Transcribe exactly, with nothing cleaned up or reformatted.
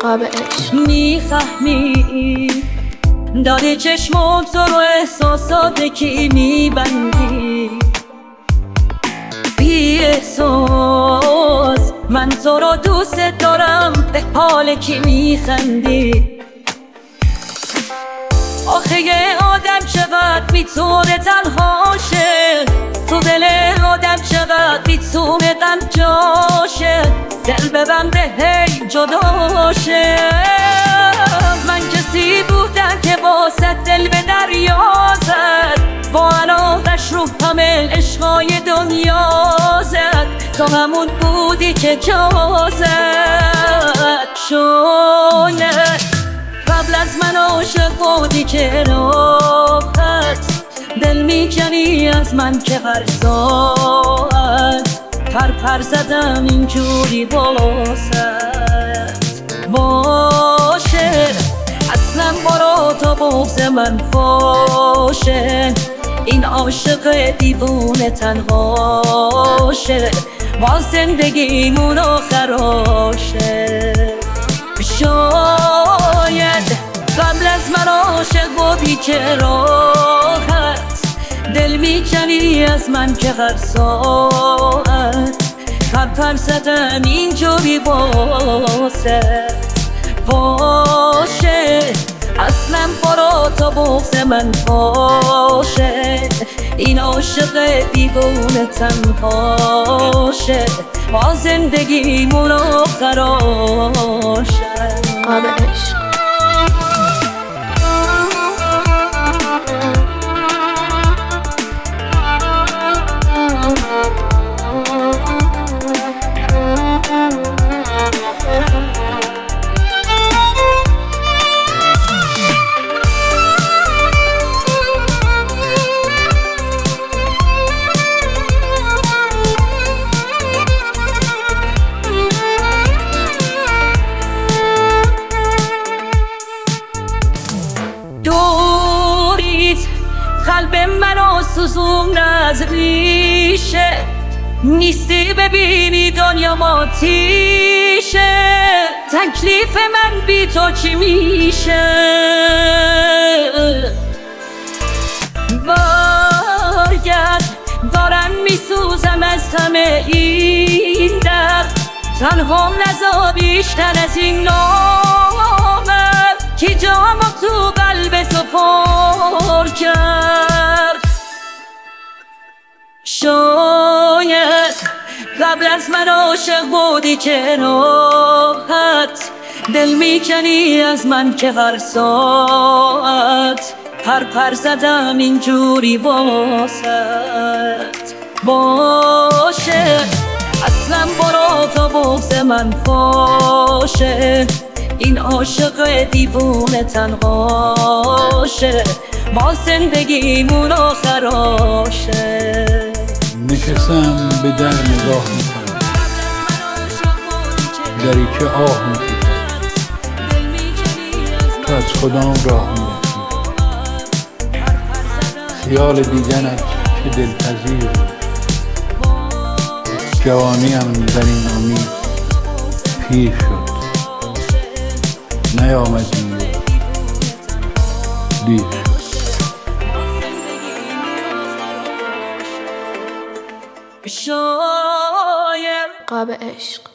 قاب عشق. میفهمی داده چشمات تو رو احساسات کی میبندی بی احساس. من تو رو دوست دارم به حال کی میخندی. آخه یه آدم چقدر میتونه تنها شه، تو دل آدم چقدر میتونه قنجاشه. دل ببنده هی جداشه. من کسی بودم که واسه دل به دریا زد، با علاقش رو همه عشقای دنیا زد. تو همون بودی که جا زد. شاید قبل از من عاشق بودی که راحت دل میکنی از من که هر ساعت پر پر زدم اینجوری باست. باشه اصلا برا تو بغض من فاشه، این عاشق دیوونه تنهاشه، با زندگیمون آخراشه. شاید قبل از من عاشق بودی که راحت دل میکنی از من که هر ساعت پر پر زدم اینجوری باشه. باشه اصلا برا تو بغض من باشه، این عاشق دیوونه تنهاشه، با زندگیمون آخراشه. قاب عشق. قلب منو سوزون از ریشه، نیستی ببینی دنیا ماتیشه. تکلیف من بی تو چی میشه؟ باید دارم میسوزم از همه این درد، تنها نزا بیشتر از این نامم که جامو تو قلب تو پر کرد. شاید قبل از من عاشق بودی که راحت دل میکنی از من که هر ساعت پر پر زدم اینجوری واسط. باشه اصلا برا تو بغض من فاشه، این عاشق دیوونه تنهاشه، با زندگیمون آخراشه. نشستم به در نگاه میکنم، دری که آه میکشد، تو از کدام راه میرسی؟ خیال دیدنت چه دلپذیر، جوانیم در این امید پیر شد، نیامدی دیر شد. شاید قاب عشق.